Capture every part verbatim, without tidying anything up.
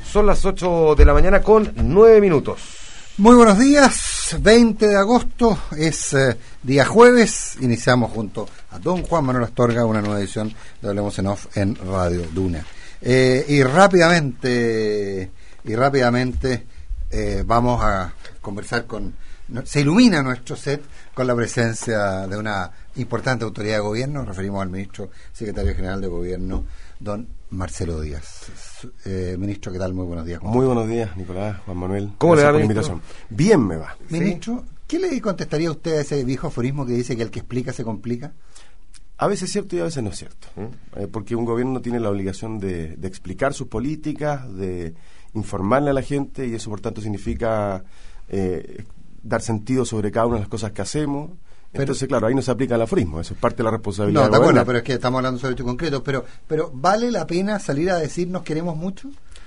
Son las ocho de la mañana con nueve minutos. Muy buenos días, veinte de agosto, es eh, día jueves, iniciamos junto a don Juan Manuel Astorga una nueva edición de Hablemos en Off en Radio Duna. Eh, y rápidamente, y rápidamente eh, vamos a conversar con, se ilumina nuestro set con la presencia de una importante autoridad de gobierno, nos referimos al ministro secretario general de gobierno, don Marcelo Díaz. Eh, ministro, ¿qué tal? Muy buenos días. Muy buenos días, Nicolás, Juan Manuel. ¿Cómo le va, por la ministro? invitación. Bien me va. Ministro, ¿qué le contestaría a usted a ese viejo aforismo que dice que el que explica se complica? A veces es cierto y a veces no es cierto, ¿eh? Porque un gobierno tiene la obligación de, de explicar sus políticas, de informarle a la gente, y eso por tanto significa eh, dar sentido sobre cada una de las cosas que hacemos. Pero, entonces, claro, ahí no se aplica el aforismo, eso es parte de la responsabilidad. No, de acuerdo, pero es que estamos hablando sobre hechos concretos, pero, pero ¿vale la pena salir a decirnos queremos mucho?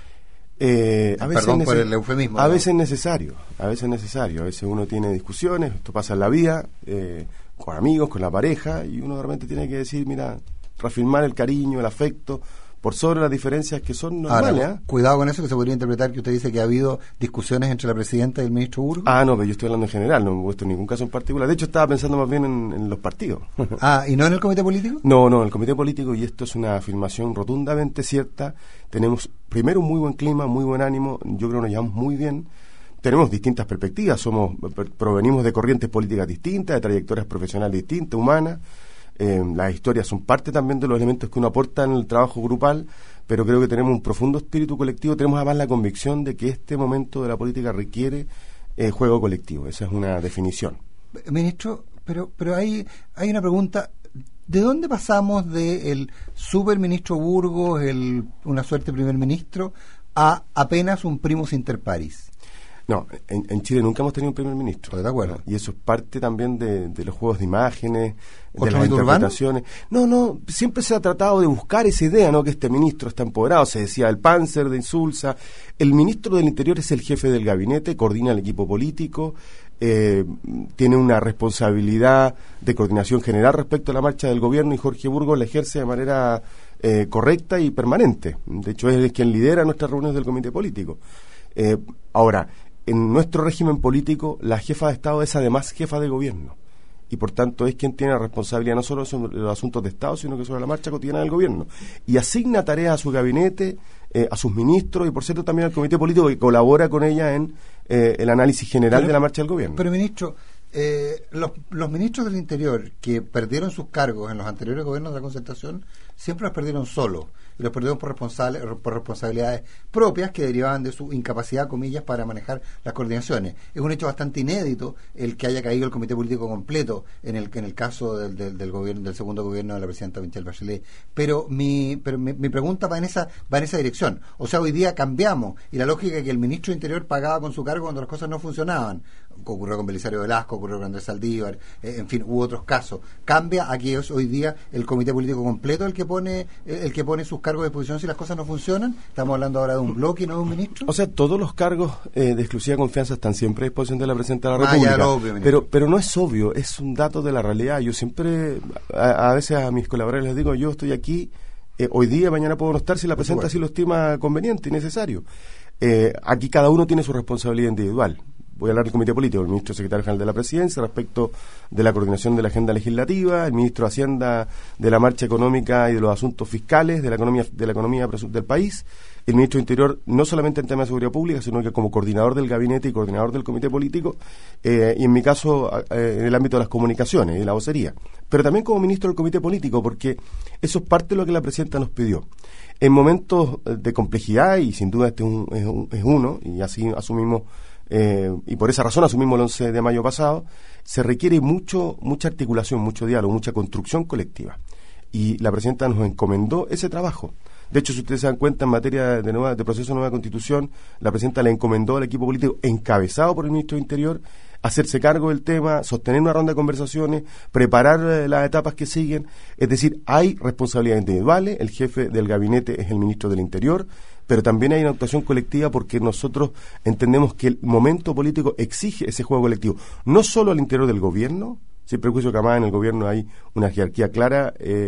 Eh, a veces Perdón por el eufemismo. A ¿no? veces es necesario, a veces es necesario, a veces uno tiene discusiones, esto pasa en la vida, eh, con amigos, con la pareja, y uno realmente tiene que decir, mira, reafirmar el cariño, el afecto, por sobre las diferencias que son normales. Ahora, ¿eh? Cuidado con eso, que se podría interpretar que usted dice que ha habido discusiones entre la presidenta y el ministro Burgos. Ah, no, pero yo estoy hablando en general, no me he puesto en ningún caso en particular. De hecho, estaba pensando más bien en, en los partidos. Ah, ¿y no en el comité político? No, no, en el comité político, y esto es una afirmación rotundamente cierta, tenemos primero un muy buen clima, muy buen ánimo, yo creo que nos llevamos muy bien. Tenemos distintas perspectivas, somos provenimos de corrientes políticas distintas, de trayectorias profesionales distintas, humanas. Eh, las historias son parte también de los elementos que uno aporta en el trabajo grupal, pero creo que tenemos un profundo espíritu colectivo, tenemos además la convicción de que este momento de la política requiere eh, juego colectivo, esa es una definición. Ministro, pero pero hay, hay una pregunta, ¿de dónde pasamos del superministro Burgos, el, una suerte primer ministro, a apenas un primus inter pares? No, en, en Chile nunca hemos tenido un primer ministro. ¿Estoy de acuerdo? Y eso es parte también de, de los juegos de imágenes, de las mito interpretaciones. No, no, siempre se ha tratado de buscar esa idea, ¿no? Que este ministro está empoderado. Se decía el Panzer de Insulza. El ministro del Interior es el jefe del gabinete, coordina el equipo político, eh, tiene una responsabilidad de coordinación general respecto a la marcha del gobierno, y Jorge Burgos la ejerce de manera eh, correcta y permanente. De hecho, es quien lidera nuestras reuniones del comité político. Eh, ahora, en nuestro régimen político, la jefa de Estado es además jefa de gobierno, y por tanto es quien tiene la responsabilidad no solo sobre los asuntos de Estado, sino que sobre la marcha cotidiana del gobierno, y asigna tareas a su gabinete, eh, a sus ministros, y por cierto también al comité político, que colabora con ella en eh, el análisis general pero, de la marcha del gobierno. Pero, ministro, eh, los, los ministros del Interior que perdieron sus cargos en los anteriores gobiernos de la Concertación siempre los perdieron solos, y los perdieron por, responsable, por responsabilidades propias que derivaban de su incapacidad, comillas, para manejar las coordinaciones. Es un hecho bastante inédito el que haya caído el comité político completo en el en el caso del, del, del gobierno del segundo gobierno de la presidenta Michelle Bachelet. Pero mi pero mi, mi pregunta va en esa va en esa dirección. O sea, hoy día cambiamos, y la lógica que el ministro de Interior pagaba con su cargo cuando las cosas no funcionaban, ocurrió con Belisario Velasco, ocurrió con Andrés Saldívar, eh, en fin, hubo otros casos. Cambia a que es hoy día el comité político completo el que pone el que pone sus cargos de exposición si las cosas no funcionan. Estamos hablando ahora de un bloque y no de un ministro. O sea, todos los cargos eh, de exclusiva confianza están siempre a disposición de la presidenta de la Ah, República. ya, obvio, pero pero no es obvio, es un dato de la realidad. Yo siempre, a, a veces a mis colaboradores les digo, yo estoy aquí eh, hoy día, mañana puedo no estar si la presidenta así lo estima conveniente y necesario. Eh, aquí cada uno tiene su responsabilidad individual. Voy a hablar del comité político, el ministro secretario general de la presidencia respecto de la coordinación de la agenda legislativa, el ministro de Hacienda de la marcha económica y de los asuntos fiscales de la economía de la economía del país, el ministro de Interior no solamente en temas de seguridad pública, sino que como coordinador del gabinete y coordinador del comité político, eh, y en mi caso eh, en el ámbito de las comunicaciones y la vocería, pero también como ministro del comité político, porque eso es parte de lo que la presidenta nos pidió. En momentos de complejidad, y sin duda este es, un, es, un, es uno, y así asumimos Eh, y por esa razón asumimos el once de mayo pasado, se requiere mucho mucha articulación, mucho diálogo, mucha construcción colectiva, y la presidenta nos encomendó ese trabajo. De hecho, si ustedes se dan cuenta, en materia de, nueva, de proceso de nueva constitución, la presidenta le encomendó al equipo político encabezado por el ministro de Interior hacerse cargo del tema, sostener una ronda de conversaciones, preparar eh, las etapas que siguen. Es decir, hay responsabilidades individuales, el jefe del gabinete es el ministro del Interior, pero también hay una actuación colectiva, porque nosotros entendemos que el momento político exige ese juego colectivo, no solo al interior del gobierno, sin prejuicio que además en el gobierno hay una jerarquía clara eh,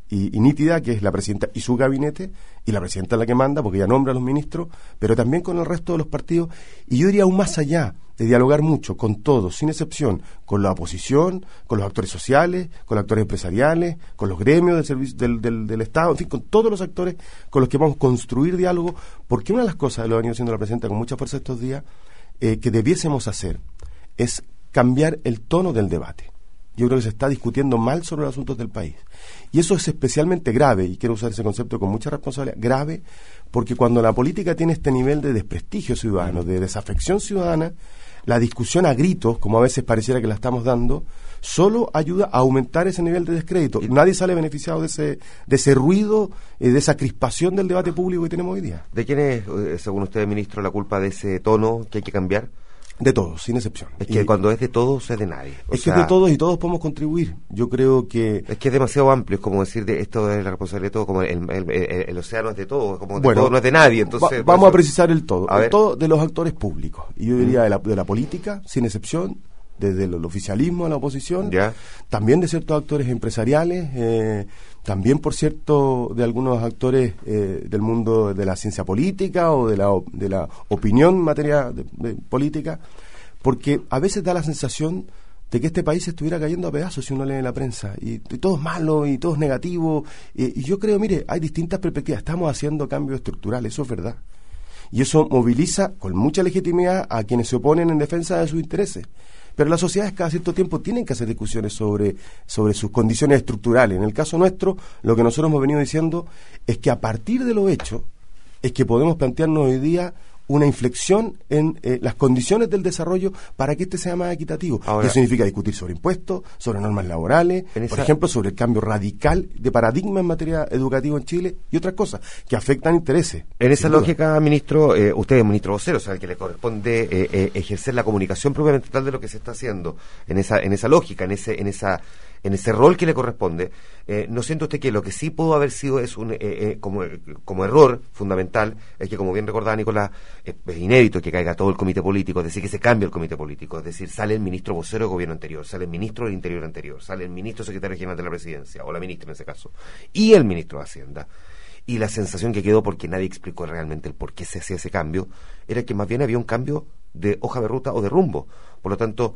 y, y nítida, que es la presidenta y su gabinete, y la presidenta es la que manda, porque ella nombra a los ministros, pero también con el resto de los partidos, y yo diría aún más allá, de dialogar mucho con todos, sin excepción, con la oposición, con los actores sociales, con los actores empresariales, con los gremios del servicio del, del, del Estado, en fin, con todos los actores con los que vamos a construir diálogo, porque una de las cosas, lo ha venido haciendo la presidenta con mucha fuerza estos días, eh, que debiésemos hacer, es cambiar el tono del debate. Yo creo que se está discutiendo mal sobre los asuntos del país. Y eso es especialmente grave, y quiero usar ese concepto con mucha responsabilidad, grave, porque cuando la política tiene este nivel de desprestigio ciudadano, de desafección ciudadana, la discusión a gritos, como a veces pareciera que la estamos dando, solo ayuda a aumentar ese nivel de descrédito. Nadie sale beneficiado de ese, de ese ruido, eh, de esa crispación del debate público que tenemos hoy día. ¿De quién es, eh, según usted, ministro, la culpa de ese tono que hay que cambiar? De todos, sin excepción. Es que y cuando es de todos es de nadie. O es sea, que es de todos y todos podemos contribuir. Yo creo que... Es que es demasiado amplio, es como decir, de esto es la responsabilidad de todo, como el, el, el, el océano es de todo, como bueno, de todo no es de nadie. Entonces, va, vamos eso, a precisar el todo. A el ver. todo de los actores públicos. Y yo diría de la, de la política, sin excepción, desde el, el oficialismo a la oposición, ¿ya? También de ciertos actores empresariales, eh, también, por cierto, de algunos actores eh, del mundo de la ciencia política o de la, de la opinión en materia de, de política, porque a veces da la sensación de que este país estuviera cayendo a pedazos si uno lee la prensa, y, y todo es malo, y todo es negativo, y, y yo creo, mire, hay distintas perspectivas, estamos haciendo cambios estructurales, eso es verdad, y eso moviliza con mucha legitimidad a quienes se oponen en defensa de sus intereses, pero las sociedades cada cierto tiempo tienen que hacer discusiones sobre, sobre sus condiciones estructurales. En el caso nuestro, lo que nosotros hemos venido diciendo es que a partir de lo hecho, es que podemos plantearnos hoy día una inflexión en eh, las condiciones del desarrollo para que este sea más equitativo. Ahora, eso significa discutir sobre impuestos, sobre normas laborales, esa... por ejemplo, sobre el cambio radical de paradigma en materia educativa en Chile y otras cosas que afectan intereses. En esa lógica, ministro, eh, usted es ministro vocero, o sea, al que le corresponde eh, eh, ejercer la comunicación propiamente tal de lo que se está haciendo. En esa, en esa lógica, en ese, en esa... en ese rol que le corresponde, eh, ¿no siente usted que lo que sí pudo haber sido es un eh, eh, como, como error fundamental, es que, como bien recordaba Nicolás, eh, es inédito que caiga todo el comité político, es decir, que se cambie el comité político, es decir, sale el ministro vocero del gobierno anterior, sale el ministro del Interior anterior, sale el ministro secretario general de la Presidencia, o la ministra en ese caso, y el ministro de Hacienda? Y la sensación que quedó, porque nadie explicó realmente el por qué se hacía ese cambio, era que más bien había un cambio de hoja de ruta o de rumbo. Por lo tanto,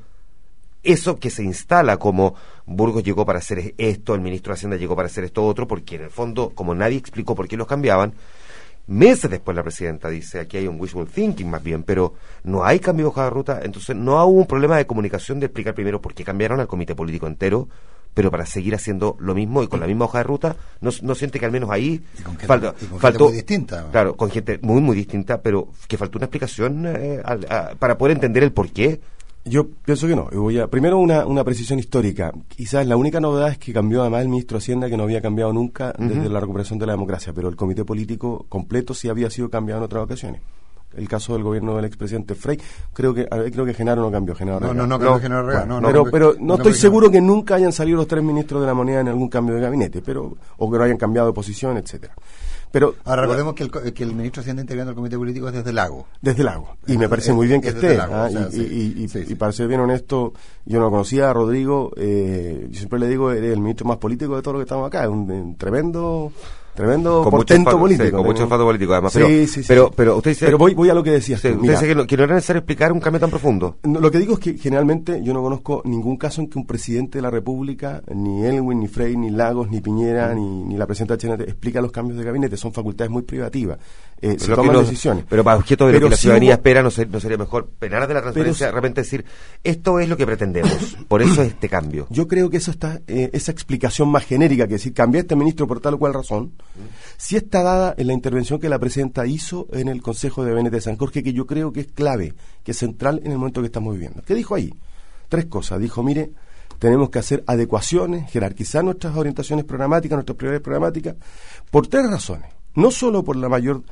eso que se instala como Burgos llegó para hacer esto, el ministro de Hacienda llegó para hacer esto otro, porque en el fondo, como nadie explicó por qué los cambiaban, meses después la presidenta dice, aquí hay un wishful thinking más bien, pero no hay cambio de hoja de ruta, entonces no hubo un problema de comunicación de explicar primero por qué cambiaron al comité político entero, pero para seguir haciendo lo mismo y con la misma hoja de ruta, no, no siente que al menos ahí y con gente, falta, y con faltó, gente muy distinta. Claro, con gente muy muy distinta, pero que faltó una explicación eh, a, a, para poder entender el por qué. Yo pienso que no. Yo voy a, primero, una, una precisión histórica. Quizás la única novedad es que cambió además el ministro de Hacienda, que no había cambiado nunca desde uh-huh. la recuperación de la democracia, pero el comité político completo sí había sido cambiado en otras ocasiones. El caso del gobierno del expresidente Frey, creo que creo que Genaro no cambió. Genaro no, no, no cambió Genaro Real. Bueno, no, pero, no, pero no, no estoy no seguro que nunca hayan salido los tres ministros de la moneda en algún cambio de gabinete, pero o que no hayan cambiado de posición, etcétera. Pero ahora recordemos que el, que el ministro de Hacienda integrando el comité político es desde Lago. Desde Lago. Y me parece muy bien que esté. Lago, ¿ah? o sea, y, sí, y, y, sí, sí. y para ser bien honesto, yo no conocía a Rodrigo. Eh, yo siempre le digo, es el ministro más político de todo lo que estamos acá. Es un, un tremendo... Tremendo con portento mucho político. Sí, con mucho olfato político, además. Sí, pero, sí, sí, pero, sí. pero usted dice... Pero voy, voy a lo que decías. Sí, tú. usted Mira, dice que no, que no era necesario explicar un cambio tan profundo. No, lo que digo es que generalmente yo no conozco ningún caso en que un presidente de la República, ni Elwin, ni Frey, ni Lagos, ni Piñera, mm. ni, ni la presidenta de Chile, explica los cambios de gabinete. Son facultades muy privativas. Eh, se toman no, decisiones. Pero para objeto de pero lo que la sí ciudadanía hubo, espera, ¿no, ser, ¿no sería mejor penar de la transparencia? De repente decir, esto es lo que pretendemos, por eso es este cambio. Yo creo que eso está, eh, esa explicación más genérica, que decir, cambié a este ministro por tal o cual razón, mm. sí está dada en la intervención que la presidenta hizo en el Consejo de Gabinete de San Jorge, que yo creo que es clave, que es central en el momento que estamos viviendo. ¿Qué dijo ahí? Tres cosas. Dijo, mire, tenemos que hacer adecuaciones, jerarquizar nuestras orientaciones programáticas, nuestras prioridades programáticas, por tres razones. No solo por la mayor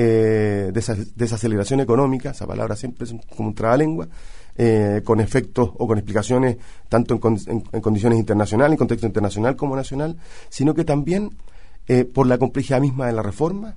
eh, des- desaceleración económica, esa palabra siempre es un, como un trabalengua, eh, con efectos o con explicaciones tanto en, con- en, en condiciones internacionales, en contexto internacional como nacional, sino que también eh, por la complejidad misma de la reforma,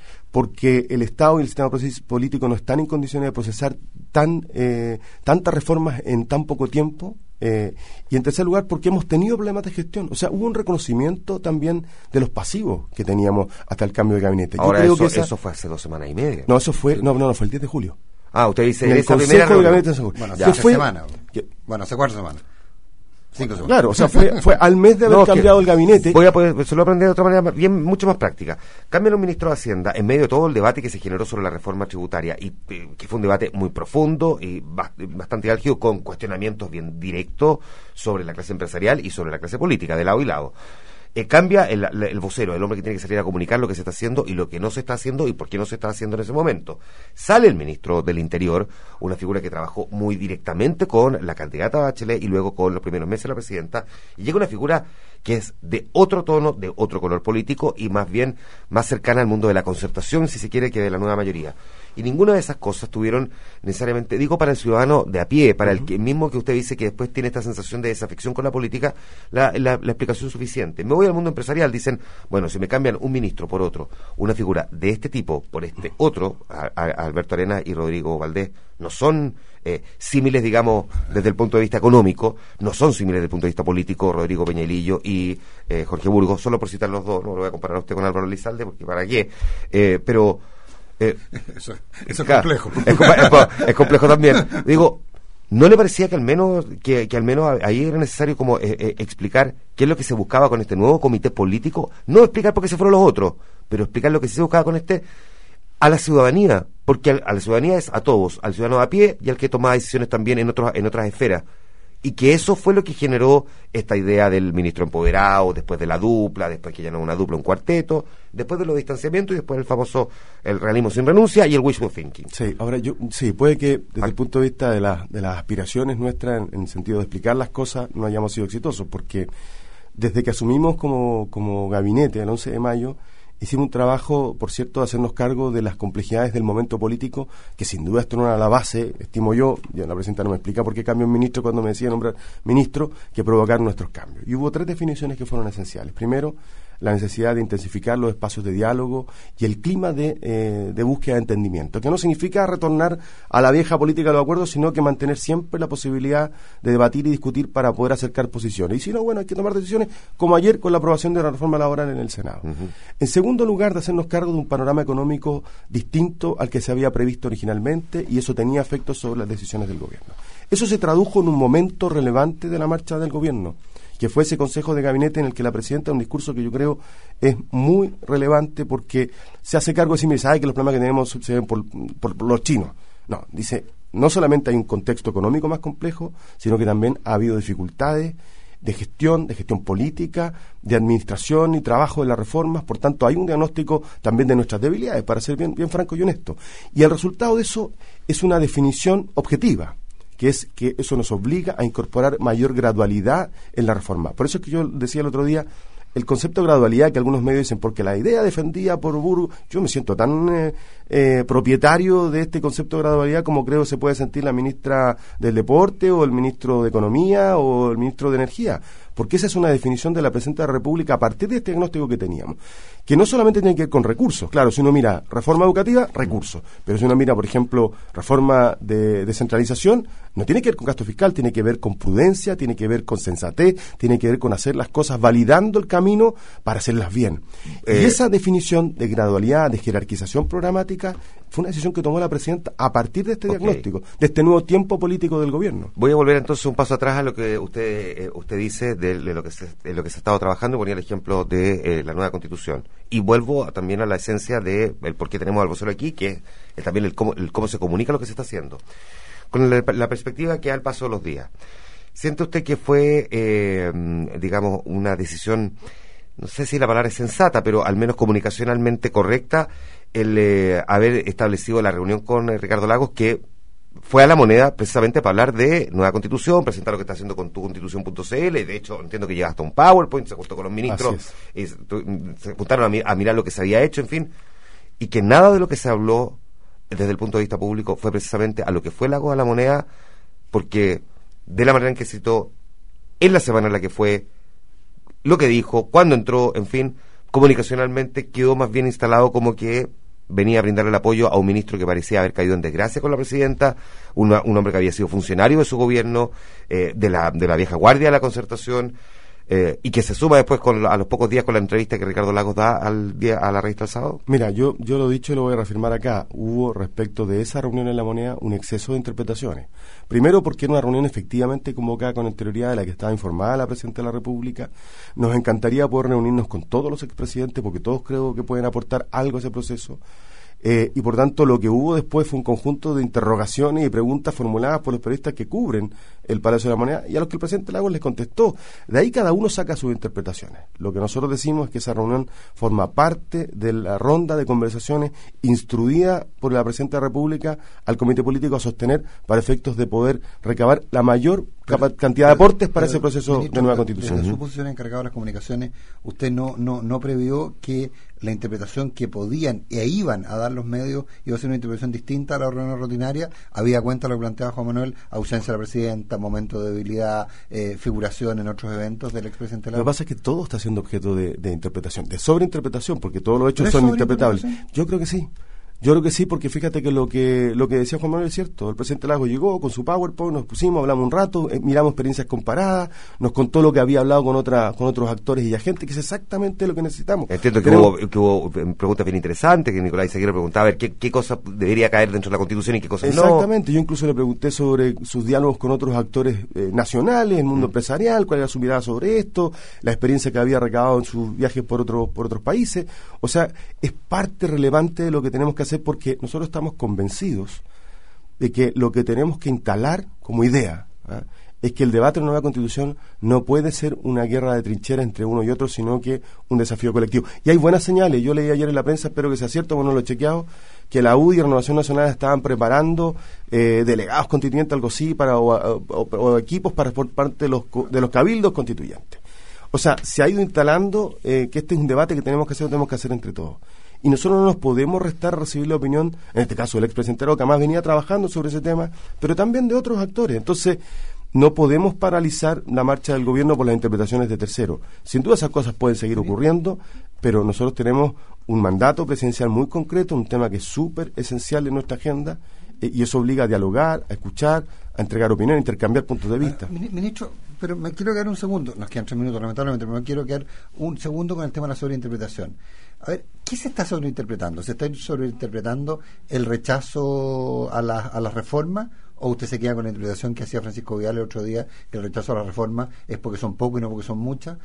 porque el Estado y el sistema político no están en condiciones de procesar tan eh, tantas reformas en tan poco tiempo, Eh, y en tercer lugar, porque hemos tenido problemas de gestión. O sea, hubo un reconocimiento también de los pasivos que teníamos hasta el cambio de gabinete. Ahora, Yo creo eso, que esa, eso fue hace dos semanas y media. No, eso fue, no, no, no, fue el diez de julio. Ah, usted dice en en el esa Consejo primera de reunión. Gabinete de Seguridad. Bueno, Que hace fue, semana. que- Bueno, hace cuatro semanas. Cinco semanas. Claro, o sea, fue, fue al mes de haber No, que cambiado el gabinete. Voy a poder, se lo aprendí de otra manera bien, mucho más práctica. Cambian un ministro de Hacienda en medio de todo el debate que se generó sobre la reforma tributaria y eh, que fue un debate muy profundo y bast- bastante álgido con cuestionamientos bien directos sobre la clase empresarial y sobre la clase política, de lado y lado. Eh, cambia el, el vocero, el hombre que tiene que salir a comunicar lo que se está haciendo y lo que no se está haciendo y por qué no se está haciendo en ese momento. Sale el ministro del Interior, una figura que trabajó muy directamente con la candidata Bachelet y luego con los primeros meses de la presidenta, y llega una figura que es de otro tono, de otro color político y más bien más cercana al mundo de la concertación, si se quiere, que de la nueva mayoría. Y ninguna de esas cosas tuvieron necesariamente, digo para el ciudadano de a pie, para uh-huh. el que mismo que usted dice que después tiene esta sensación de desafección con la política, la, la, la explicación suficiente. Me voy al mundo empresarial, dicen, bueno, si me cambian un ministro por otro, una figura de este tipo por este otro, a, a, a Alberto Arenas y Rodrigo Valdés, no son eh, símiles, digamos, desde el punto de vista económico, no son símiles desde el punto de vista político, Rodrigo Peñailillo y eh, Jorge Burgos, solo por citar los dos, no lo voy a comparar a usted con Álvaro Elizalde, porque para qué, eh, pero... Eh, eso, eso es claro, complejo. Es, es, es complejo también. Digo, ¿no le parecía que al menos que, que al menos ahí era necesario como eh, eh, explicar qué es lo que se buscaba con este nuevo comité político? No explicar por qué se fueron los otros, pero explicar lo que se buscaba con este a la ciudadanía, porque a, a la ciudadanía es a todos, al ciudadano a pie y al que tomaba decisiones también en otros en otras esferas. Y que eso fue lo que generó esta idea del ministro empoderado, después de la dupla, después que ya no una dupla, un cuarteto, después de los distanciamientos y después el famoso el realismo sin renuncia y el wishful thinking. Sí, ahora yo, sí, puede que desde ah. el punto de vista de, la, de las aspiraciones nuestras, en, en el sentido de explicar las cosas, no hayamos sido exitosos, porque desde que asumimos como, como gabinete el once de mayo, hicimos un trabajo, por cierto, de hacernos cargo de las complejidades del momento político, que sin duda esto no era la base, estimo yo, ya la presidenta no me explica por qué cambió un ministro cuando me decía nombrar ministro, que provocar nuestros cambios. Y hubo tres definiciones que fueron esenciales. Primero, la necesidad de intensificar los espacios de diálogo y el clima de, eh, de búsqueda de entendimiento, que no significa retornar a la vieja política de los acuerdos, sino que mantener siempre la posibilidad de debatir y discutir para poder acercar posiciones. Y si no, bueno, hay que tomar decisiones, como ayer con la aprobación de la reforma laboral en el Senado. Uh-huh. En segundo lugar, de hacernos cargo de un panorama económico distinto al que se había previsto originalmente, y eso tenía efectos sobre las decisiones del gobierno. Eso se tradujo en un momento relevante de la marcha del gobierno, que fue ese consejo de gabinete en el que la presidenta, un discurso que yo creo es muy relevante, porque se hace cargo de sí misma, sabe que los problemas que tenemos se ven por, por los chinos. No, dice, no solamente hay un contexto económico más complejo, sino que también ha habido dificultades de gestión, de gestión política, de administración y trabajo de las reformas. Por tanto, hay un diagnóstico también de nuestras debilidades, para ser bien, bien franco y honesto. Y el resultado de eso es una definición objetiva, que es que eso nos obliga a incorporar mayor gradualidad en la reforma. Por eso es que yo decía el otro día, el concepto de gradualidad, que algunos medios dicen, porque la idea defendida por Burgos, yo me siento tan eh, eh, propietario de este concepto de gradualidad como creo se puede sentir la ministra del Deporte o el ministro de Economía o el ministro de Energía, porque esa es una definición de la Presidenta de la República a partir de este diagnóstico que teníamos, que no solamente tiene que ver con recursos. Claro, si uno mira reforma educativa, recursos, pero si uno mira, por ejemplo, reforma de descentralización, no tiene que ver con gasto fiscal, tiene que ver con prudencia, tiene que ver con sensatez, tiene que ver con hacer las cosas validando el camino para hacerlas bien. Eh, y esa definición de gradualidad, de jerarquización programática, fue una decisión que tomó la Presidenta a partir de este okay. diagnóstico, de este nuevo tiempo político del gobierno. Voy a volver entonces un paso atrás a lo que usted eh, usted dice de, de lo que se, de lo que se ha estado trabajando, ponía el ejemplo de eh, la nueva Constitución. Y vuelvo a, también a la esencia de el por qué tenemos al vocero aquí, que es, es también el cómo, el cómo se comunica lo que se está haciendo. Con la, la perspectiva que da el paso de los días. ¿Siente usted que fue, eh, digamos, una decisión, no sé si la palabra es sensata, pero al menos comunicacionalmente correcta, el eh, haber establecido la reunión con eh, Ricardo Lagos, que fue a La Moneda precisamente para hablar de nueva constitución, presentar lo que está haciendo con tu constitución punto c l, de hecho entiendo que llega hasta un PowerPoint, se juntó con los ministros, y se juntaron a, mi, a mirar lo que se había hecho, en fin, y que nada de lo que se habló desde el punto de vista público fue precisamente a lo que fue Lagos a La Moneda, porque de la manera en que citó, en la semana en la que fue, lo que dijo, cuándo entró, en fin, comunicacionalmente quedó más bien instalado como que venía a brindarle el apoyo a un ministro que parecía haber caído en desgracia con la presidenta, una, un hombre que había sido funcionario de su gobierno, eh, de la de la vieja guardia de la Concertación, eh, y que se suma después con, a los pocos días con la entrevista que Ricardo Lagos da al día, a la revista El Sábado. Mira, yo yo lo he dicho y lo voy a reafirmar acá. Hubo respecto de esa reunión en La Moneda un exceso de interpretaciones. Primero porque era una reunión efectivamente convocada con anterioridad, de la que estaba informada la Presidenta de la República. Nos encantaría poder reunirnos con todos los expresidentes, porque todos creo que pueden aportar algo a ese proceso. Eh, y por tanto lo que hubo después fue un conjunto de interrogaciones y preguntas formuladas por los periodistas que cubren el Palacio de la Moneda, y a los que el presidente Lagos les contestó. De ahí cada uno saca sus interpretaciones. Lo que nosotros decimos es que esa reunión forma parte de la ronda de conversaciones instruida por la Presidenta de la República al Comité Político a sostener para efectos de poder recabar la mayor pero, cantidad de aportes para pero, ese proceso ministro, de nueva constitución. Desde su posición encargado de las comunicaciones, usted no, no, no previó que la interpretación que podían e iban a dar los medios iba a ser una interpretación distinta a la reunión rutinaria. Había cuenta lo que planteaba Juan Manuel, ausencia de la presidenta, momento de debilidad, eh, figuración en otros eventos del expresidente Lagos. Lo que pasa es que todo está siendo objeto de, de interpretación, de sobreinterpretación, porque todos los hechos son interpretables. Yo creo que sí. Yo creo que sí, porque fíjate que lo que lo que decía Juan Manuel es cierto. El presidente Lagos llegó con su PowerPoint, nos pusimos, hablamos un rato, eh, miramos experiencias comparadas, nos contó lo que había hablado con otra con otros actores y agentes, que es exactamente lo que necesitamos. Entiendo que, Tenemos, hubo, que hubo preguntas bien interesantes, que Nicolás Izaguirre preguntaba a ver qué, qué cosas debería caer dentro de la Constitución y qué cosas exactamente, no. Exactamente, yo incluso le pregunté sobre sus diálogos con otros actores eh, nacionales, el mundo mm. empresarial, cuál era su mirada sobre esto, la experiencia que había recabado en sus viajes por otros por otros países. O sea, es parte relevante de lo que tenemos que hacer, porque nosotros estamos convencidos de que lo que tenemos que instalar como idea ¿eh? es que el debate de la nueva Constitución no puede ser una guerra de trincheras entre uno y otro, sino que un desafío colectivo. Y hay buenas señales. Yo leí ayer en la prensa, espero que sea cierto, bueno, lo he chequeado, que la U D I y Renovación Nacional estaban preparando eh, delegados constituyentes, algo así, para o, o, o, o equipos para por parte de los, de los cabildos constituyentes. O sea, se ha ido instalando eh, que este es un debate que tenemos que hacer, lo tenemos que hacer entre todos. Y nosotros no nos podemos restar a recibir la opinión, en este caso del expresidente Roca, más venía trabajando sobre ese tema, pero también de otros actores. Entonces, no podemos paralizar la marcha del gobierno por las interpretaciones de terceros. Sin duda esas cosas pueden seguir ocurriendo, pero nosotros tenemos un mandato presidencial muy concreto, un tema que es súper esencial en nuestra agenda, eh, y eso obliga a dialogar, a escuchar, a entregar opinión, a intercambiar puntos de vista. Uh, ministro, pero me quiero quedar un segundo, nos quedan tres minutos lamentablemente, pero me quiero quedar un segundo con el tema de la sobreinterpretación. A ver, ¿qué se está sobreinterpretando? ¿Se está sobreinterpretando el rechazo a, la, a las reformas? ¿O usted se queda con la interpretación que hacía Francisco Vidal el otro día, que el rechazo a la reforma es porque son pocos y no porque son muchas?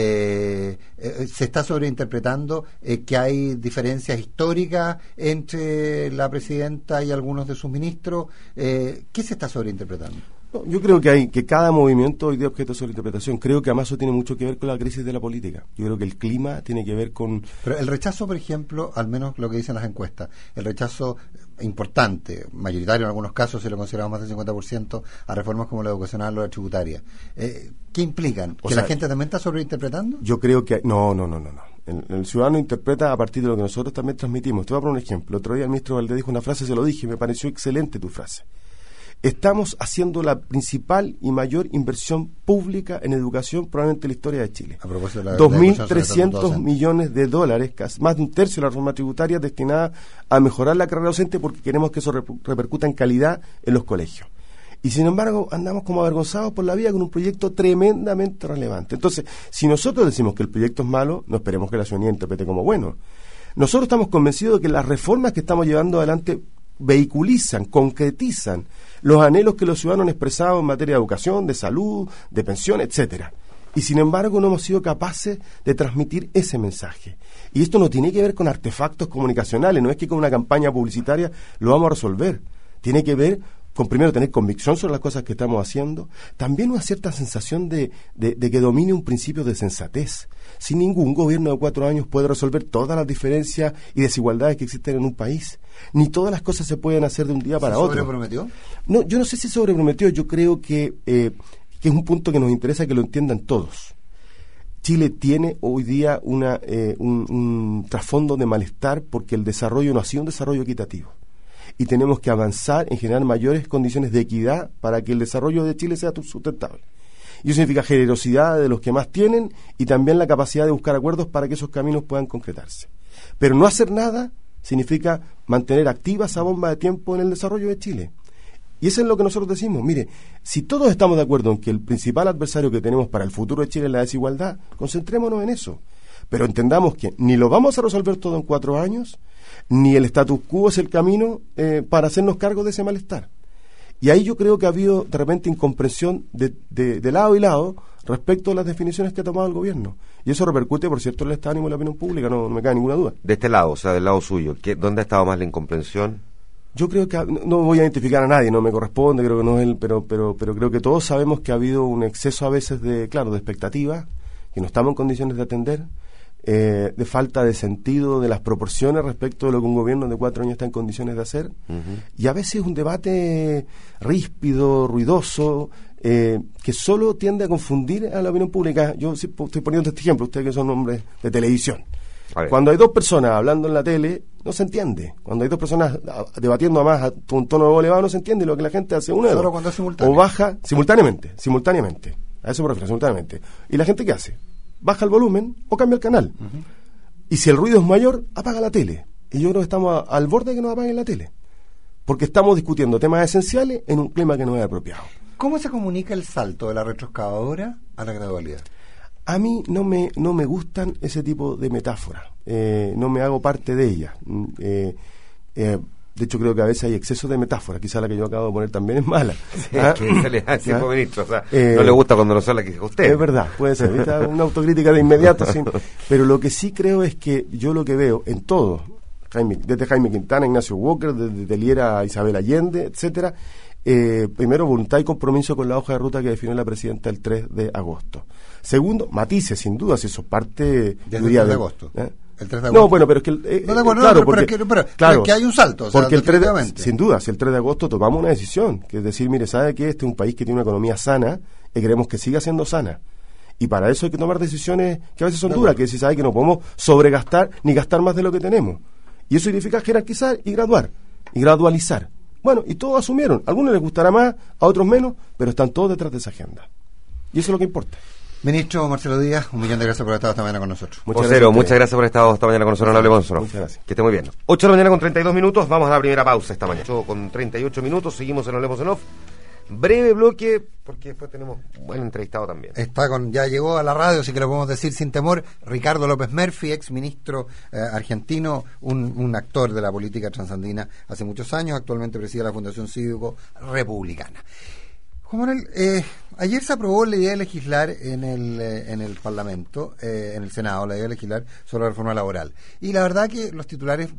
Eh, eh, ¿Se está sobreinterpretando eh, que hay diferencias históricas entre la presidenta y algunos de sus ministros? Eh, ¿Qué se está sobreinterpretando? No, yo creo que hay que cada movimiento hoy de objeto de sobreinterpretación. Creo que además eso tiene mucho que ver con la crisis de la política. Yo creo que el clima tiene que ver con... Pero el rechazo, por ejemplo, al menos lo que dicen las encuestas, el rechazo importante, mayoritario en algunos casos, se lo consideramos más del cincuenta por ciento, a reformas como la educacional o la tributaria. Eh, ¿Qué implican? ¿Que o sea, la gente también está sobreinterpretando? Yo creo que... No, no, no, no. no. El, el ciudadano interpreta a partir de lo que nosotros también transmitimos. Te voy a poner un ejemplo. El otro día el ministro Valdés dijo una frase, se lo dije, me pareció excelente tu frase. Estamos haciendo la principal y mayor inversión pública en educación probablemente en la historia de Chile. A propósito de la, dos mil trescientos millones de dólares, casi, más de un tercio de la reforma tributaria destinada a mejorar la carrera docente, porque queremos que eso repercuta en calidad en los colegios. Y sin embargo andamos como avergonzados por la vida con un proyecto tremendamente relevante. Entonces, si nosotros decimos que el proyecto es malo, no esperemos que la ciudadanía interprete como bueno. Nosotros estamos convencidos de que las reformas que estamos llevando adelante vehiculizan, concretizan los anhelos que los ciudadanos han expresado en materia de educación, de salud, de pensión, etcétera. Y sin embargo no hemos sido capaces de transmitir ese mensaje. Y esto no tiene que ver con artefactos comunicacionales, no es que con una campaña publicitaria lo vamos a resolver. Tiene que ver con, primero, tener convicción sobre las cosas que estamos haciendo, también una cierta sensación de, de, de que domine un principio de sensatez. Si ningún gobierno de cuatro años puede resolver todas las diferencias y desigualdades que existen en un país, ni todas las cosas se pueden hacer de un día para otro. ¿Se sobreprometió? No, yo no sé si sobreprometió, yo creo que, eh, que es un punto que nos interesa que lo entiendan todos. Chile tiene hoy día una, eh, un, un trasfondo de malestar porque el desarrollo no ha sido un desarrollo equitativo. Y tenemos que avanzar en generar mayores condiciones de equidad para que el desarrollo de Chile sea sustentable. Y eso significa generosidad de los que más tienen y también la capacidad de buscar acuerdos para que esos caminos puedan concretarse. Pero no hacer nada significa mantener activa esa bomba de tiempo en el desarrollo de Chile. Y eso es lo que nosotros decimos. Mire, si todos estamos de acuerdo en que el principal adversario que tenemos para el futuro de Chile es la desigualdad, concentrémonos en eso. Pero entendamos que ni lo vamos a resolver todo en cuatro años, ni el status quo es el camino eh, para hacernos cargo de ese malestar. Y ahí yo creo que ha habido de repente incomprensión de, de, de lado y lado respecto a las definiciones que ha tomado el gobierno. Y eso repercute, por cierto, en el estado de ánimo de la opinión pública, no, no me cabe ninguna duda. De este lado, o sea, del lado suyo, ¿qué, ¿dónde ha estado más la incomprensión? Yo creo que, no, no voy a identificar a nadie, no me corresponde, creo que no es él, pero, pero, pero creo que todos sabemos que ha habido un exceso a veces de, claro, de expectativas, que no estamos en condiciones de atender, eh, de falta de sentido de las proporciones respecto de lo que un gobierno de cuatro años está en condiciones de hacer, uh-huh. Y a veces un debate ríspido, ruidoso, eh, que solo tiende a confundir a la opinión pública. Yo sí, estoy poniendo este ejemplo, ustedes que son hombres de televisión. Cuando hay dos personas hablando en la tele, no se entiende. Cuando hay dos personas debatiendo además a un tono de voz elevado, no se entiende. Lo que la gente hace uno Solo cuando es simultáneo. O baja simultáneamente, simultáneamente. A eso me refiero, simultáneamente. ¿Y la gente qué hace? Baja el volumen o cambia el canal. Uh-huh. Y si el ruido es mayor, apaga la tele. Y yo creo que estamos a, al borde de que nos apaguen la tele. Porque estamos discutiendo temas esenciales en un clima que no es apropiado. ¿Cómo se comunica el salto de la retroexcavadora a la gradualidad? A mí no me no me gustan ese tipo de metáforas, eh, no me hago parte de ellas. Eh, eh, de hecho, creo que a veces hay exceso de metáforas, quizá la que yo acabo de poner también es mala. Sí, ¿ah? Que se le hace, ¿ah? Ministro, o sea, eh, no le gusta cuando no sea la que dice usted. Es verdad, puede ser, ¿viste? Una autocrítica de inmediato, sí. Pero lo que sí creo es que yo lo que veo en todo, Jaime, desde Jaime Quintana, Ignacio Walker, desde Teliera, Isabel Allende, etcétera, eh, primero, voluntad y compromiso con la hoja de ruta que definió la presidenta el tres de agosto. Segundo, matices, sin duda, si eso parte... Desde el tres de agosto. ¿Eh? El tres de agosto. No, bueno, pero es que... Eh, no, de acuerdo, claro, no, pero, porque, pero, pero, pero, claro, pero que hay un salto. O sea, porque el tres de, sin duda, si el tres de agosto tomamos una decisión, que es decir, mire, ¿sabe qué? Este es un país que tiene una economía sana y queremos que siga siendo sana. Y para eso hay que tomar decisiones que a veces son duras, que si sabe que no podemos sobregastar ni gastar más de lo que tenemos. Y eso significa jerarquizar y graduar, y gradualizar. Bueno, y todos asumieron. A algunos les gustará más, a otros menos, pero están todos detrás de esa agenda. Y eso es lo que importa. Ministro Marcelo Díaz, un millón de gracias por estar esta mañana con nosotros. Muchas Vocero, gracias, muchas gracias por estar esta mañana con nosotros. No hablemos nosotros. Muchas gracias. Que esté muy bien. ocho de la mañana con treinta y dos minutos. Vamos a la primera pausa esta mañana. ocho con treinta y ocho minutos. Seguimos en Hablemos en Off. Breve bloque, porque después tenemos buen entrevistado también. Está con, ya llegó a la radio, así que lo podemos decir sin temor. Ricardo López Murphy, ex ministro eh, argentino, un, un actor de la política transandina hace muchos años. Actualmente preside la Fundación Cívico Republicana. Juan Manuel, eh, ayer se aprobó la idea de legislar en el eh, en el Parlamento, eh, en el Senado, la idea de legislar sobre la reforma laboral. Y la verdad que los titulares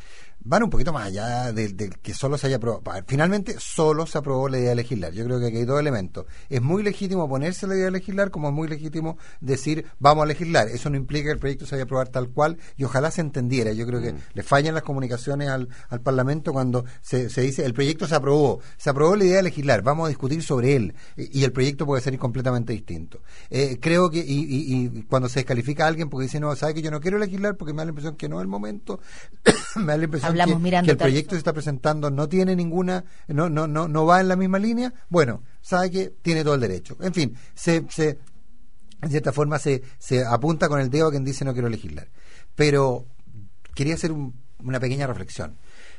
van un poquito más allá de, de que solo se haya aprobado. Finalmente, solo se aprobó la idea de legislar. Yo creo que aquí hay dos elementos. Es muy legítimo oponerse a la idea de legislar, como es muy legítimo decir, vamos a legislar. Eso no implica que el proyecto se vaya a aprobar tal cual, y ojalá se entendiera. Yo creo que mm. le fallan las comunicaciones al, al Parlamento cuando se, se dice, el proyecto se aprobó. Se aprobó la idea de legislar, vamos a discutir sobre él, y, y el proyecto puede ser completamente distinto. Eh, creo que, y, y, y cuando se descalifica a alguien porque dice, no, sabe que yo no quiero legislar porque me da la impresión que no es el momento, me da la impresión Que, que el proyecto que se está presentando no tiene ninguna, no no no no va en la misma línea, bueno, sabe que tiene todo el derecho. En fin, se, se en cierta forma se, se apunta con el dedo a quien dice no quiero legislar. Pero quería hacer un, una pequeña reflexión.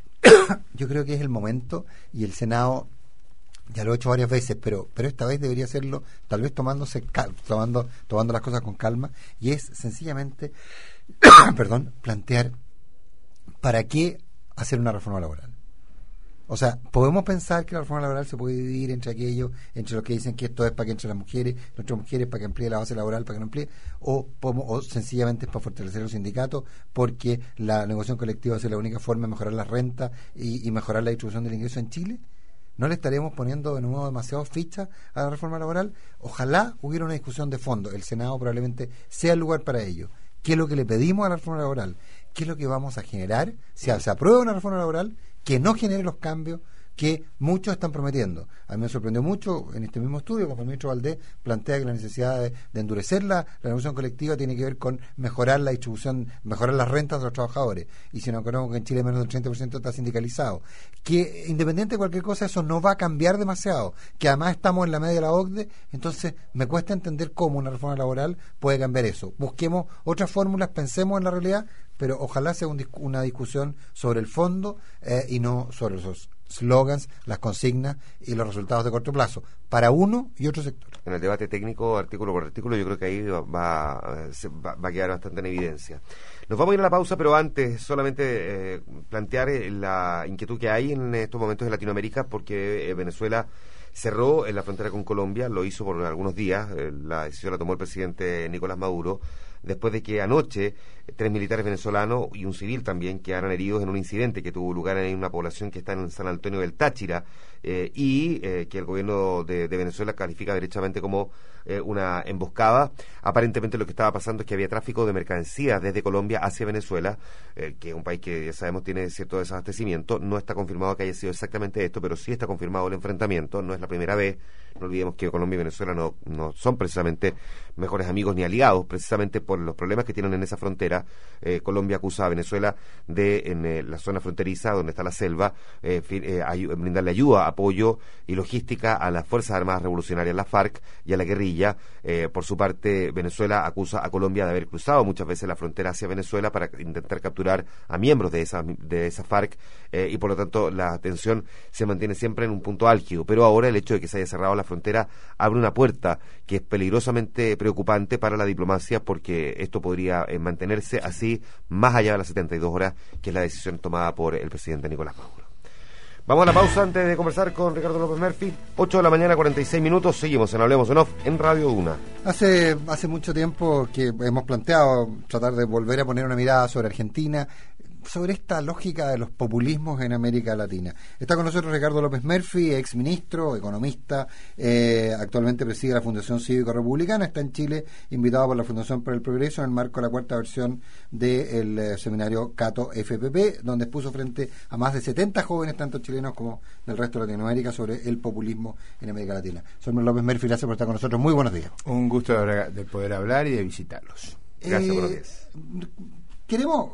Yo creo que es el momento, y el Senado ya lo he hecho varias veces, pero pero esta vez debería hacerlo, tal vez tomándose cal, tomando tomando las cosas con calma, y es sencillamente perdón, plantear ¿para qué hacer una reforma laboral? O sea, podemos pensar que la reforma laboral se puede dividir entre aquellos, entre los que dicen que esto es para que entre las mujeres, nuestras mujeres para que emplee la base laboral, para que no emplee, o, o sencillamente es para fortalecer los sindicatos, porque la negociación colectiva es la única forma de mejorar las rentas y, y mejorar la distribución del ingreso en Chile. ¿No le estaremos poniendo de nuevo demasiadas fichas a la reforma laboral? Ojalá hubiera una discusión de fondo. El Senado probablemente sea el lugar para ello. ¿Qué es lo que le pedimos a la reforma laboral? ¿Qué es lo que vamos a generar? Si se aprueba una reforma laboral que no genere los cambios que muchos están prometiendo. A mí me sorprendió mucho en este mismo estudio cuando el ministro Valdés plantea que la necesidad de, de endurecer la, la negociación colectiva tiene que ver con mejorar la distribución, mejorar las rentas de los trabajadores. Y si no acordamos que en Chile menos del treinta por ciento está sindicalizado. Que independiente de cualquier cosa, eso no va a cambiar demasiado. Que además estamos en la media de la O C D E, entonces me cuesta entender cómo una reforma laboral puede cambiar eso. Busquemos otras fórmulas, pensemos en la realidad, pero ojalá sea un discu- una discusión sobre el fondo eh, y no sobre los slogans, las consignas y los resultados de corto plazo, para uno y otro sector. En el debate técnico, artículo por artículo, yo creo que ahí va, va, se va, va a quedar bastante en evidencia. Nos vamos a ir a la pausa, pero antes solamente eh, plantear eh, la inquietud que hay en estos momentos en Latinoamérica, porque eh, Venezuela cerró en la frontera con Colombia, lo hizo por algunos días, eh, la decisión la tomó el presidente Nicolás Maduro, después de que anoche tres militares venezolanos y un civil también quedaron heridos en un incidente que tuvo lugar en una población que está en San Antonio del Táchira, eh, y eh, que el gobierno de, de Venezuela califica derechamente como eh, una emboscada. Aparentemente lo que estaba pasando es que había tráfico de mercancías desde Colombia hacia Venezuela, eh, que es un país que ya sabemos tiene cierto desabastecimiento. No está confirmado que haya sido exactamente esto, pero sí está confirmado el enfrentamiento. No es la primera vez. No olvidemos que Colombia y Venezuela no, no son precisamente mejores amigos ni aliados, precisamente por los problemas que tienen en esa frontera. Eh, Colombia acusa a Venezuela de, en eh, la zona fronteriza, donde está la selva, eh, fi, eh, ay, brindarle ayuda, apoyo y logística a las Fuerzas Armadas Revolucionarias, la FARC, y a la guerrilla. Eh, por su parte, Venezuela acusa a Colombia de haber cruzado muchas veces la frontera hacia Venezuela para intentar capturar a miembros de esa, de esa FARC, eh, y por lo tanto la tensión se mantiene siempre en un punto álgido. Pero ahora el hecho de que se haya cerrado la frontera abre una puerta que es peligrosamente preocupante para la diplomacia, porque esto podría eh, mantenerse así más allá de las setenta y dos horas, que es la decisión tomada por el presidente Nicolás Maduro. Vamos a la pausa antes de conversar con Ricardo López Murphy. ocho de la mañana, cuarenta y seis minutos. Seguimos en Hablemos en Off en Radio Duna. Hace, hace mucho tiempo que hemos planteado tratar de volver a poner una mirada sobre Argentina, sobre esta lógica de los populismos en América Latina. Está con nosotros Ricardo López Murphy, ex ministro, economista, eh, actualmente preside la Fundación Cívico Republicana, está en Chile, invitado por la Fundación para el Progreso en el marco de la cuarta versión del eh, seminario Cato F P P, donde expuso frente a más de setenta jóvenes, tanto chilenos como del resto de Latinoamérica, sobre el populismo en América Latina. Señor López Murphy, gracias por estar con nosotros. Muy buenos días. Un gusto de, de poder hablar y de visitarlos. Gracias, eh, buenos días. Queremos...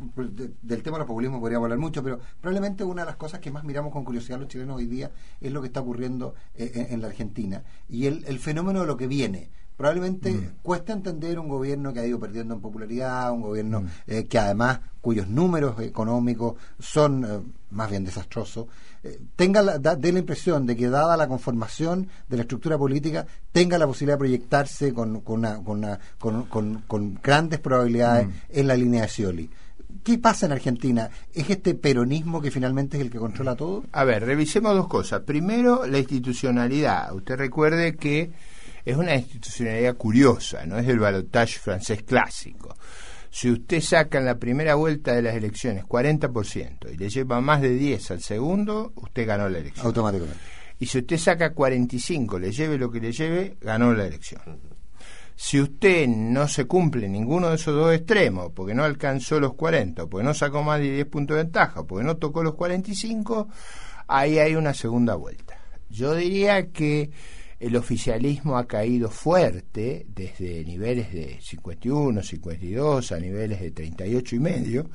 del tema del populismo podríamos hablar mucho, pero probablemente una de las cosas que más miramos con curiosidad los chilenos hoy día es lo que está ocurriendo eh, en, en la Argentina y el, el fenómeno de lo que viene. Probablemente mm. cuesta entender un gobierno que ha ido perdiendo en popularidad, un gobierno mm. eh, que además cuyos números económicos son eh, más bien desastrosos, eh, tenga la, da, dé la impresión de que dada la conformación de la estructura política tenga la posibilidad de proyectarse con, con, una, con, una, con, con, con grandes probabilidades mm. en la línea de Scioli. ¿Qué pasa en Argentina? ¿Es este peronismo que finalmente es el que controla todo? A ver, revisemos dos cosas. Primero, la institucionalidad. Usted recuerde que es una institucionalidad curiosa, no es el balotage francés clásico. Si usted saca en la primera vuelta de las elecciones cuarenta por ciento y le lleva más de diez al segundo, usted ganó la elección. Automáticamente. Y si usted saca cuarenta y cinco, le lleve lo que le lleve, ganó la elección. Si usted no se cumple ninguno de esos dos extremos, porque no alcanzó los cuarenta, porque no sacó más de diez puntos de ventaja, porque no tocó los cuarenta y cinco, ahí hay una segunda vuelta. Yo diría que el oficialismo ha caído fuerte desde niveles de cincuenta y uno, cincuenta y dos a niveles de treinta y ocho y medio,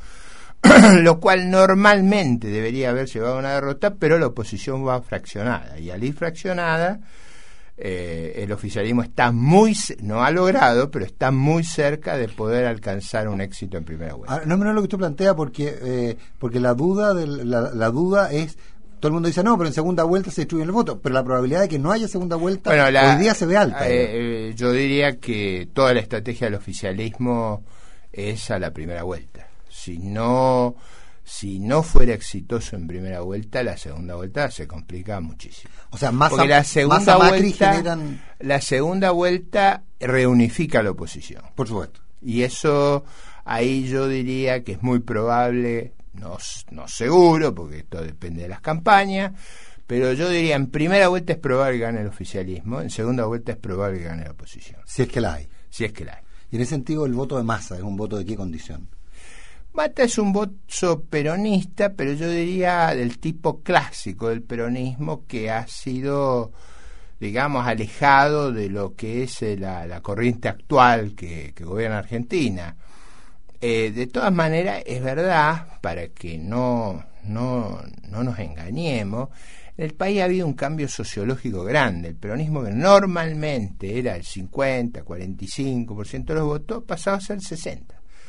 lo cual normalmente debería haber llevado a una derrota, pero la oposición va fraccionada, y al ir fraccionada, Eh, el oficialismo está muy, no ha logrado, pero está muy cerca de poder alcanzar un éxito en primera vuelta. Ahora, no menos lo que usted plantea, porque eh, porque la duda del, la, la duda es, todo el mundo dice no, pero en segunda vuelta se destruyen el voto, pero la probabilidad de que no haya segunda vuelta bueno, la, hoy día se ve alta. Eh, eh, yo diría que toda la estrategia del oficialismo es a la primera vuelta. Si no Si no fuera exitoso en primera vuelta, la segunda vuelta se complica muchísimo. O sea, más Porque la segunda vuelta, generan... la segunda vuelta reunifica a la oposición. Por supuesto. Y eso, ahí yo diría que es muy probable, no, no seguro, porque esto depende de las campañas, pero yo diría, en primera vuelta es probable que gane el oficialismo, en segunda vuelta es probable que gane la oposición. Si es que la hay. Si es que la hay. Y en ese sentido, el voto de masa es un voto de qué condición. Mata es un voto peronista, pero yo diría del tipo clásico del peronismo, que ha sido, digamos, alejado de lo que es la, la corriente actual que, que gobierna Argentina. Eh, de todas maneras, es verdad, para que no, no, no nos engañemos, en el país ha habido un cambio sociológico grande. El peronismo, que normalmente era el cincuenta, cuarenta y cinco por ciento de los votos, pasaba a ser el sesenta por ciento.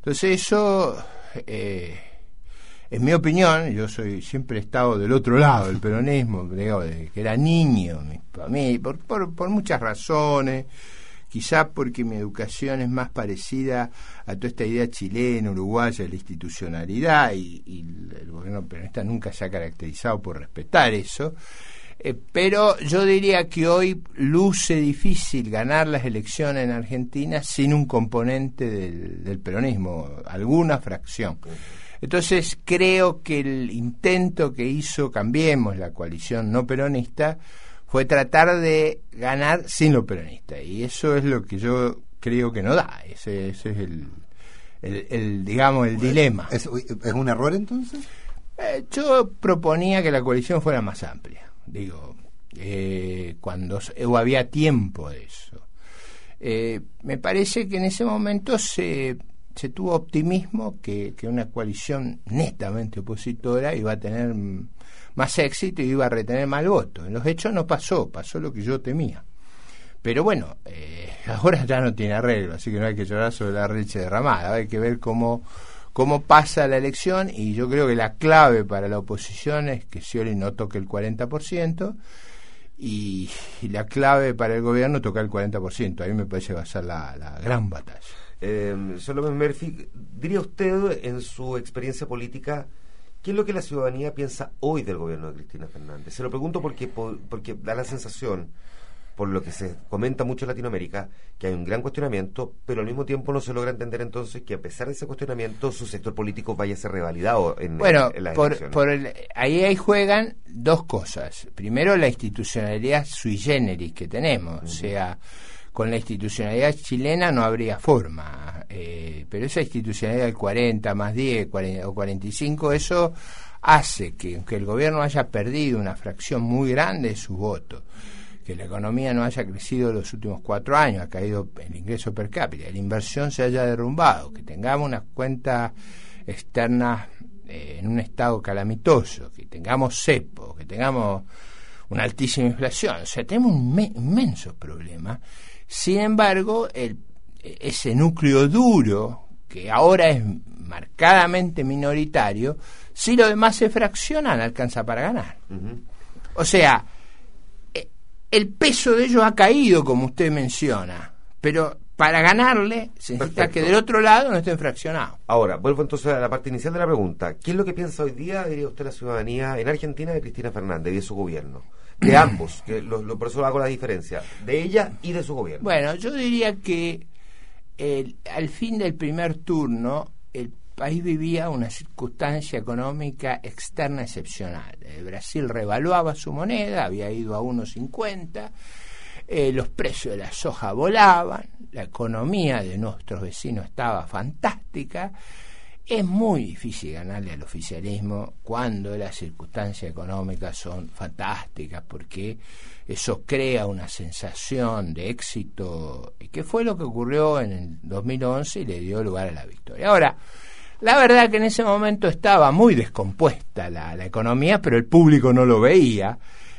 Entonces eso, eh, en mi opinión, yo soy siempre he estado del otro lado del peronismo, digo, desde que era niño, mi familia, por, por, por muchas razones, quizás porque mi educación es más parecida a toda esta idea chilena, uruguaya, de la institucionalidad, y, y el gobierno peronista nunca se ha caracterizado por respetar eso. Eh, pero yo diría que hoy luce difícil ganar las elecciones en Argentina sin un componente del, del peronismo, alguna fracción. Entonces creo que el intento que hizo Cambiemos, la coalición no peronista, fue tratar de ganar sin lo peronista, y eso es lo que yo creo que no da. Ese, ese es el, el, el digamos el dilema. ¿Es, es un error entonces? Eh, yo proponía que la coalición fuera más amplia. Digo, eh, cuando o había tiempo de eso. Eh, me parece que en ese momento se, se tuvo optimismo que, que una coalición netamente opositora iba a tener más éxito y iba a retener más votos. En los hechos no pasó, pasó lo que yo temía. Pero bueno, eh, ahora ya no tiene arreglo, así que no hay que llorar sobre la leche derramada, hay que ver cómo cómo pasa la elección, y yo creo que la clave para la oposición es que Scioli no toque el cuarenta por ciento y, y la clave para el gobierno tocar el cuarenta por ciento. Ahí me parece que va a ser la, la gran batalla. Eh, Solomon Murphy, ¿diría usted en su experiencia política qué es lo que la ciudadanía piensa hoy del gobierno de Cristina Fernández? Se lo pregunto porque, porque da la sensación, por lo que se comenta mucho en Latinoamérica, que hay un gran cuestionamiento, pero al mismo tiempo no se logra entender entonces que a pesar de ese cuestionamiento su sector político vaya a ser revalidado en, bueno, en, en las por, elecciones. Por el, ahí, ahí juegan dos cosas. Primero, la institucionalidad sui generis que tenemos, uh-huh. O sea, con la institucionalidad chilena no habría forma, eh, pero esa institucionalidad del cuarenta más diez cuarenta, o cuarenta y cinco, eso hace que, aunque el gobierno haya perdido una fracción muy grande de sus votos, que la economía no haya crecido los últimos cuatro años, ha caído el ingreso per cápita, la inversión se haya derrumbado, que tengamos unas cuentas externas eh, en un estado calamitoso, que tengamos cepo, que tengamos una altísima inflación, o sea, tenemos un me- inmensos problemas. Sin embargo, el, ese núcleo duro, que ahora es marcadamente minoritario, si lo demás se fraccionan, alcanza para ganar. Uh-huh. O sea, el peso de ellos ha caído, como usted menciona, pero para ganarle se necesita Perfecto. Que del otro lado no estén fraccionados. Ahora, vuelvo entonces a la parte inicial de la pregunta. ¿Qué es lo que piensa hoy día, diría usted, la ciudadanía en Argentina de Cristina Fernández y de su gobierno? De ambos, que lo, lo, por eso hago la diferencia, de ella y de su gobierno. Bueno, yo diría que el, al fin del primer turno, el país vivía una circunstancia económica externa excepcional. Eh, Brasil revaluaba su moneda, había ido a uno cincuenta, eh, los precios de la soja volaban, la economía de nuestros vecinos estaba fantástica. Es muy difícil ganarle al oficialismo cuando las circunstancias económicas son fantásticas, porque eso crea una sensación de éxito, que fue lo que ocurrió en el dos mil once y le dio lugar a la victoria. Ahora, la verdad que en ese momento estaba muy descompuesta la, la economía, pero el público no lo veía,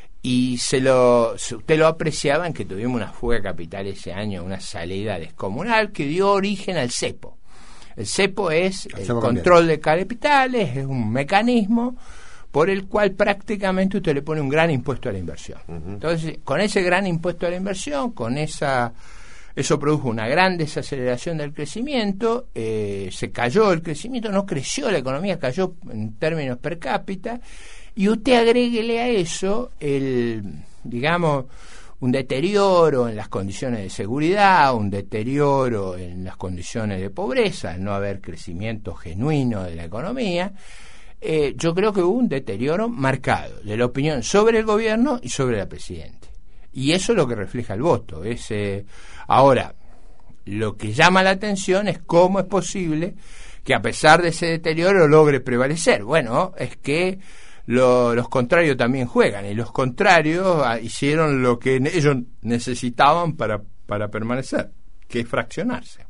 y se lo usted lo apreciaba en que tuvimos una fuga de capital ese año, una salida descomunal que dio origen al cepo. El cepo es el, el cepo control de capitales, es un mecanismo por el cual prácticamente usted le pone un gran impuesto a la inversión. Uh-huh. Entonces, con ese gran impuesto a la inversión, con esa eso produjo una gran desaceleración del crecimiento, eh, se cayó el crecimiento, no creció la economía, cayó en términos per cápita, y usted agréguele a eso el, digamos, un deterioro en las condiciones de seguridad, un deterioro en las condiciones de pobreza, al no haber crecimiento genuino de la economía. Eh, yo creo que hubo un deterioro marcado de la opinión sobre el gobierno y sobre la presidenta. Y eso es lo que refleja el voto. Es, eh, ahora, lo que llama la atención es cómo es posible que a pesar de ese deterioro logre prevalecer. Bueno, es que Lo, los contrarios también juegan, y los contrarios ah, hicieron lo que ne- ellos necesitaban para, para permanecer, que es fraccionarse.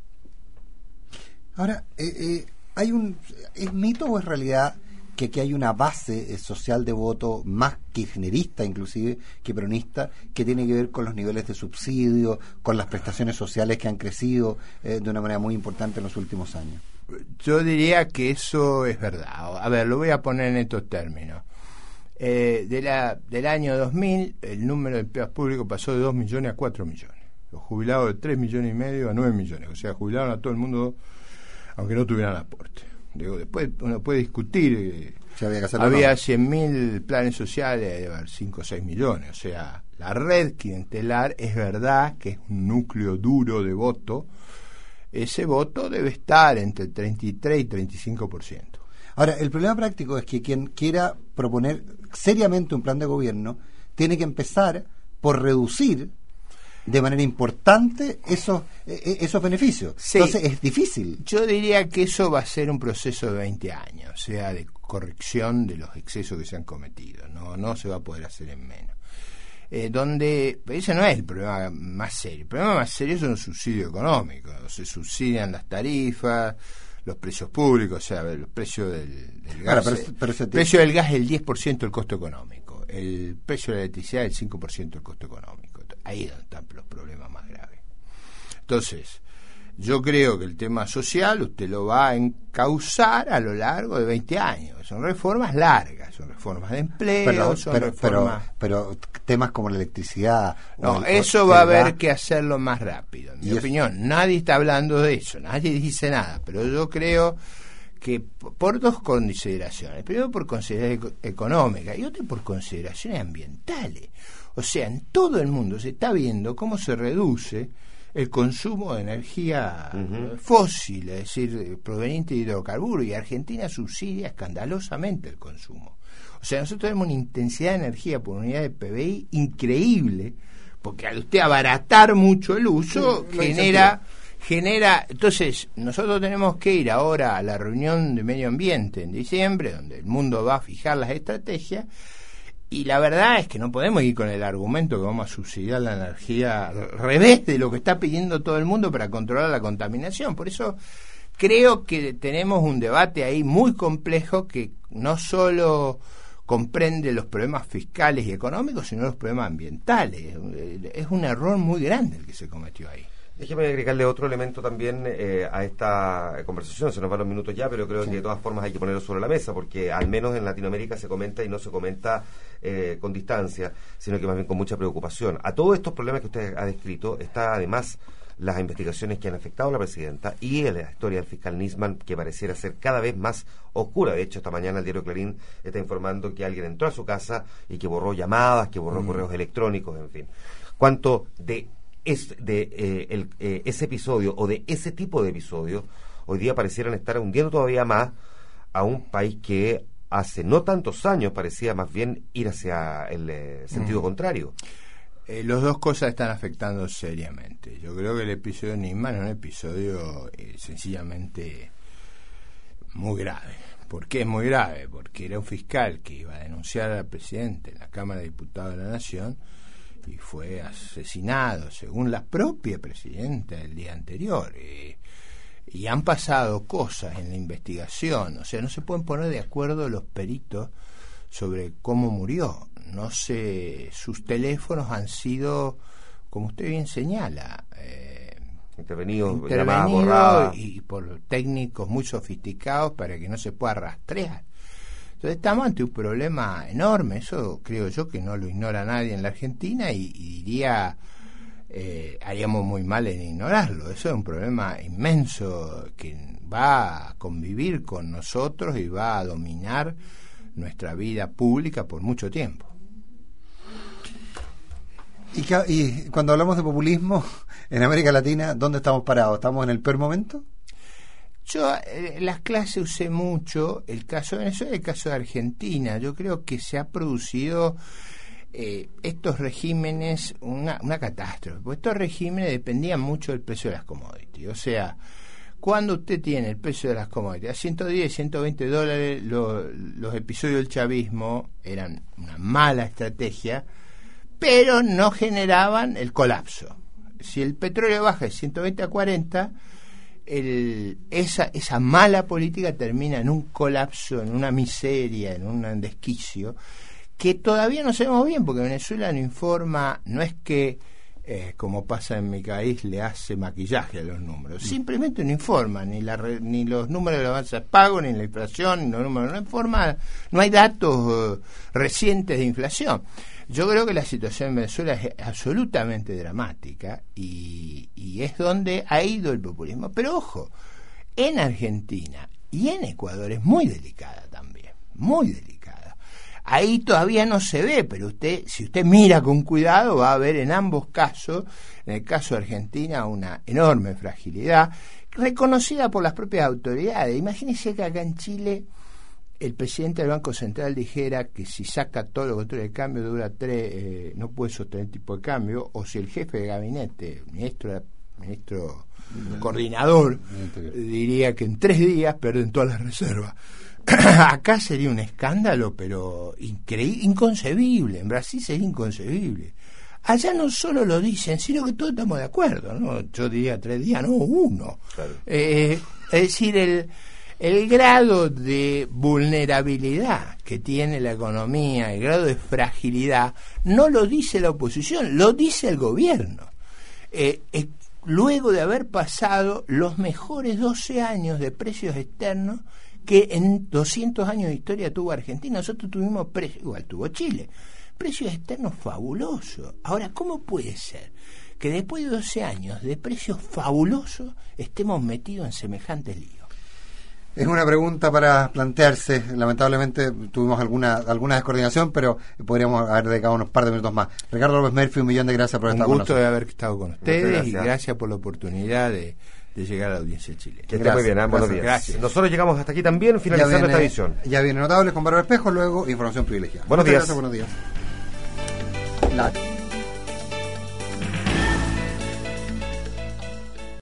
Ahora, eh, eh, hay un ¿es mito o es realidad que aquí hay una base eh, social de voto más kirchnerista inclusive que peronista, que tiene que ver con los niveles de subsidio, con las prestaciones sociales que han crecido eh, de una manera muy importante en los últimos años? Yo diría que eso es verdad. A ver, lo voy a poner en estos términos. Eh, de la, del año dos mil, el número de empleados públicos pasó de dos millones a cuatro millones. Los jubilados de tres millones y medio a nueve millones. O sea, jubilaron a todo el mundo, aunque no tuvieran aporte. Digo, después uno puede discutir. Eh, sí, había había cien mil planes sociales, debe haber cinco o seis millones. O sea, la red clientelar es verdad que es un núcleo duro de voto. Ese voto debe estar entre el treinta y tres y treinta y cinco por ciento. Ahora, el problema práctico es que quien quiera proponer seriamente un plan de gobierno tiene que empezar por reducir de manera importante esos esos beneficios. Sí. Entonces es difícil. Yo diría que eso va a ser un proceso de veinte años, o sea, de corrección de los excesos que se han cometido. No, no se va a poder hacer en menos. Eh, donde ese no es el problema más serio. El problema más serio son los subsidios económicos. Se subsidian las tarifas, los precios públicos, o sea, los precios del, del gas. Ahora, pero, pero el precio del gas es el diez por ciento del costo económico. El precio de la electricidad es el cinco por ciento del costo económico. Ahí es donde están los problemas más graves. Entonces, yo creo que el tema social usted lo va a encauzar a lo largo de veinte años. Son reformas largas, son reformas de empleo, pero, son pero, reformas... Pero, pero temas como la electricidad... No, el, eso va a haber que hacerlo más rápido. En mi opinión, es... nadie está hablando de eso, nadie dice nada, pero yo creo que por dos consideraciones. Primero por consideraciones económicas y otra por consideraciones ambientales. O sea, en todo el mundo se está viendo cómo se reduce el consumo de energía uh-huh. fósil, es decir, proveniente de hidrocarburos, y Argentina subsidia escandalosamente el consumo. O sea, nosotros tenemos una intensidad de energía por unidad de P B I increíble, porque al usted abaratar mucho el uso, sí, genera... genera entonces, nosotros tenemos que ir ahora a la reunión de medio ambiente en diciembre, donde el mundo va a fijar las estrategias, y la verdad es que no podemos ir con el argumento que vamos a subsidiar la energía al revés de lo que está pidiendo todo el mundo para controlar la contaminación. Por eso creo que tenemos un debate ahí muy complejo que no solo comprende los problemas fiscales y económicos, sino los problemas ambientales. Es un error muy grande el que se cometió ahí. Déjeme agregarle otro elemento también eh, a esta conversación. Se nos van los minutos ya, pero creo sí. que de todas formas hay que ponerlo sobre la mesa, porque al menos en Latinoamérica se comenta y no se comenta eh, con distancia, sino que más bien con mucha preocupación. A todos estos problemas que usted ha descrito está además las investigaciones que han afectado a la presidenta y la historia del fiscal Nisman, que pareciera ser cada vez más oscura. De hecho, esta mañana el diario Clarín está informando que alguien entró a su casa y que borró llamadas, que borró mm. correos electrónicos, en fin. Cuanto de es de eh, el, eh, ese episodio o de ese tipo de episodios hoy día parecieran estar hundiendo todavía más a un país que hace no tantos años parecía más bien ir hacia el eh, sentido mm. contrario. Eh, los dos cosas están afectando seriamente. Yo creo que el episodio de Nisman es un episodio eh, sencillamente muy grave. ¿Por qué es muy grave? Porque era un fiscal que iba a denunciar al presidente en la Cámara de Diputados de la Nación y fue asesinado, según la propia presidenta el día anterior. Eh, y han pasado cosas en la investigación, o sea, no se pueden poner de acuerdo los peritos sobre cómo murió. No sé, sus teléfonos han sido, como usted bien señala, eh, intervenidos intervenido y por técnicos muy sofisticados para que no se pueda rastrear. Entonces estamos ante un problema enorme, eso creo yo que no lo ignora nadie en la Argentina y, y diría, eh, haríamos muy mal en ignorarlo. Eso es un problema inmenso que va a convivir con nosotros y va a dominar nuestra vida pública por mucho tiempo. Y, que, y cuando hablamos de populismo en América Latina, ¿dónde estamos parados? ¿Estamos en el peor momento? Yo en eh, las clases usé mucho el caso de Venezuela y el caso de Argentina. Yo creo que se ha producido eh, estos regímenes una, una catástrofe, porque estos regímenes dependían mucho del precio de las commodities. O sea, cuando usted tiene el precio de las commodities a ciento diez, ciento veinte dólares, lo, los episodios del chavismo eran una mala estrategia, pero no generaban el colapso. Si el petróleo baja de ciento veinte a cuarenta, el, esa, esa mala política termina en un colapso, en una miseria, en un desquicio, que todavía no sabemos bien, porque Venezuela no informa, no es que eh, como pasa en mi país, le hace maquillaje a los números. Simplemente no informa, ni, la re, ni los números de la base de pago, ni la inflación, ni los números, no informa, no hay datos uh, recientes de inflación. Yo creo que la situación en Venezuela es absolutamente dramática y, y es donde ha ido el populismo. Pero ojo, en Argentina y en Ecuador es muy delicada también, muy delicada. Ahí todavía no se ve, pero usted, si usted mira con cuidado, va a ver en ambos casos, en el caso de Argentina, una enorme fragilidad, reconocida por las propias autoridades. Imagínese que acá en Chile el presidente del Banco Central dijera que si saca todo lo control del cambio dura tres, eh, no puede sostener tipo de cambio, o si el jefe de gabinete, ministro, ministro mm. coordinador, mm. diría que en tres días pierden todas las reservas. Acá sería un escándalo, pero increíble, inconcebible. En Brasil sería inconcebible. Allá no solo lo dicen, sino que todos estamos de acuerdo, ¿no? Yo diría tres días, no, uno. Claro. Eh, es decir, el, el grado de vulnerabilidad que tiene la economía, el grado de fragilidad, no lo dice la oposición, lo dice el gobierno. Eh, eh, luego de haber pasado los mejores doce años de precios externos que en doscientos años de historia tuvo Argentina. Nosotros tuvimos precios, igual tuvo Chile, precios externos fabulosos. Ahora, ¿cómo puede ser que después de doce años de precios fabulosos estemos metidos en semejante lío? Es una pregunta para plantearse. Lamentablemente tuvimos alguna alguna descoordinación, pero podríamos haber dedicado unos par de minutos más. Ricardo López Murphy, un millón de gracias por estar con nosotros. Un gusto de haber estado con ustedes gracias. Y gracias por la oportunidad de de llegar a la audiencia chilena. Que esté muy bien, ¿eh? Buenos días. Gracias. Nosotros llegamos hasta aquí también, finalizando viene, esta edición. Ya viene Notables con Bárbara Espejo, luego Información Privilegiada. Buenos días. Gracias, buenos días. La...